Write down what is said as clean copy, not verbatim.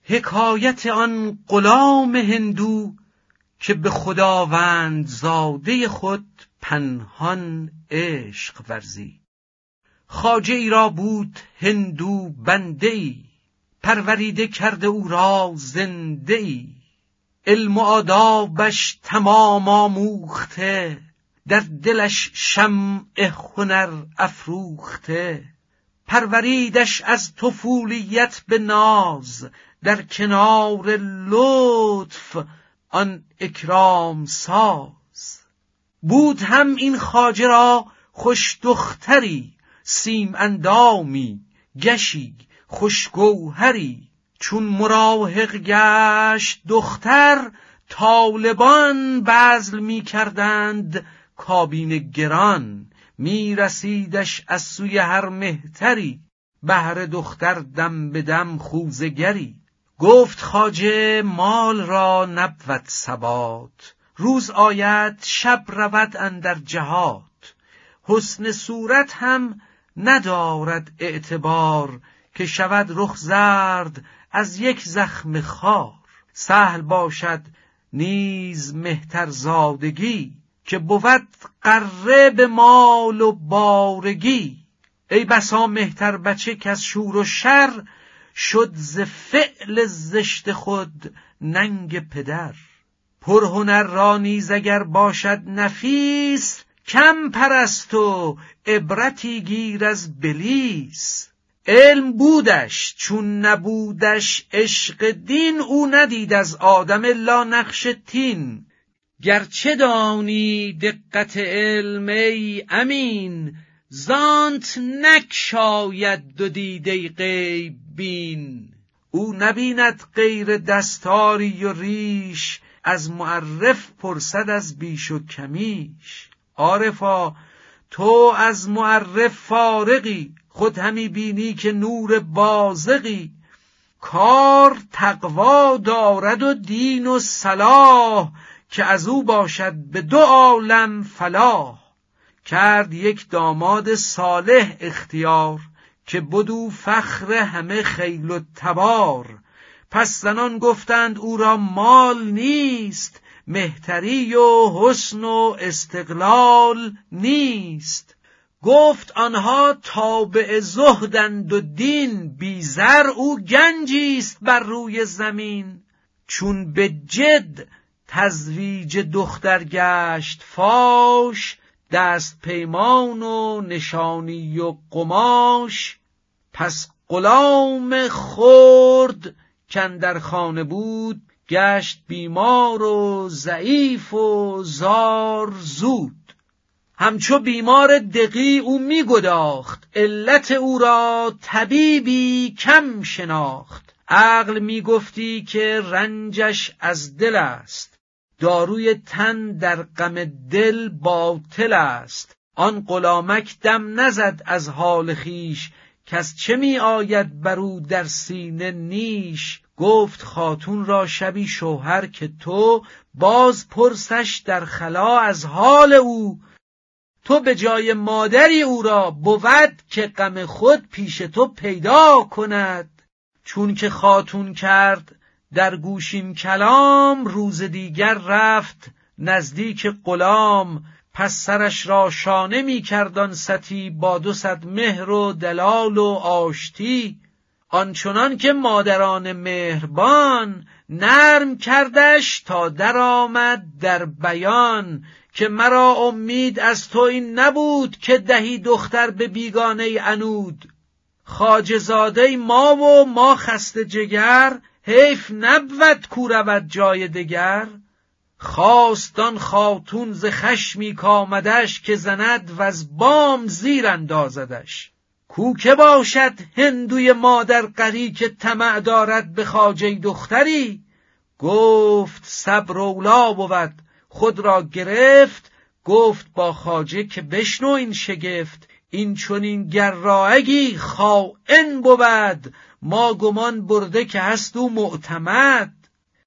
حکایت آن غلام هندو که به خداوند زاده خود پنهان عشق ورزید. خواجه ای را بود هندو بنده ای، پروریده کرده او را زنده ای. علم و آدابش تمام آموخته، در دلش شمع هنر افروخته. پروریدش از طفولیت به ناز، در کنار لطف آن اکرام ساز. بود هم این خواجه را خوش دختری، سیم اندامی گشی خوش گوهری. چون مراهق گشت دختر، طالبان بذل می کردند کابین گران. می رسیدش از سوی هر مهتری، بهر دختر دم به دم خوزگری. گفت خواجه مال را نبود ثبات، روز آید شب رود اندر جهات. حسن صورت هم ندارد اعتبار، که شود رخ زرد از یک زخم خار. سهل باشد نیز مهترزادگی، که بود غره به مال و بارگی. ای بسا مهتر بچه کز شور و شر، شد ز فعل زشت خود ننگ پدر. پرهنر را نیز اگر باشد نفیس، کم پرست و عبرتی گیر از بلیس. علم بودش چون نبودش عشق دین، او ندید از آدم الا نقش تین. گرچه دانی دقت علم ای امین، زانت نگشاید دو دیده غیب بین. او نبیند غیر دستاری و ریش، از معرف پرسد از بیش و کمیش. عارفا تو از معرف فارغی، خود همی بینی که نور بازغی. کار تقوا دارد و دین و صلاح، که از او باشد به دو عالم فلاح. کرد یک داماد صالح اختیار، که بدو فخر همه خیل و تبار. پس زنان گفتند او را مال نیست، مهتری و حسن و استقلال نیست. گفت آنها تابع زهدند و دین، بی زر او گنجیست بر روی زمین. چون به جد تزویج دختر گشت فاش، دست پیمان و نشانی و قماش. پس غلام خرد کاندر خانه بود، گشت بیمار و ضعیف و زار زود. همچو بیمار دقی او می گداخت، علت او را طبیبی کم شناخت. عقل می گفتی که رنجش از دل است، داروی تن در غم دل باطل است. آن غلامک دم نزد از حال خیش، کس چه می آید برو در سینه نیش. گفت خاتون را شبی شوهر که تو، باز پرسش در خلا از حال او. تو به جای مادری او را بود، که غم خود پیش تو پیدا کند. چون که خاتون کرد در گوشین کلام، روز دیگر رفت نزدیک غلام. پس سرش را شانه می کردان ستی، با 200 مهر و دلال و آشتی. آنچنان که مادران مهربان، نرم کردش تا در آمد در بیان. که مرا امید از تو این نبود، که دهی دختر به بیگانه عنود. خواجه زاده ما و ما خسته جگر، حیف نبود کو رود جای دگر. خواستان خاتون ز خشمی کامدش، که زند و از بام زیر اندازدش. کو که باشد هندوی مادر قری، که طمع دارد به خواجه دختری. گفت صبر اولی بود، خود را گرفت. گفت با خواجه که بشنو این شگفت. این چنین گراگی خائن بود، ما گمان برده که هست او معتمد.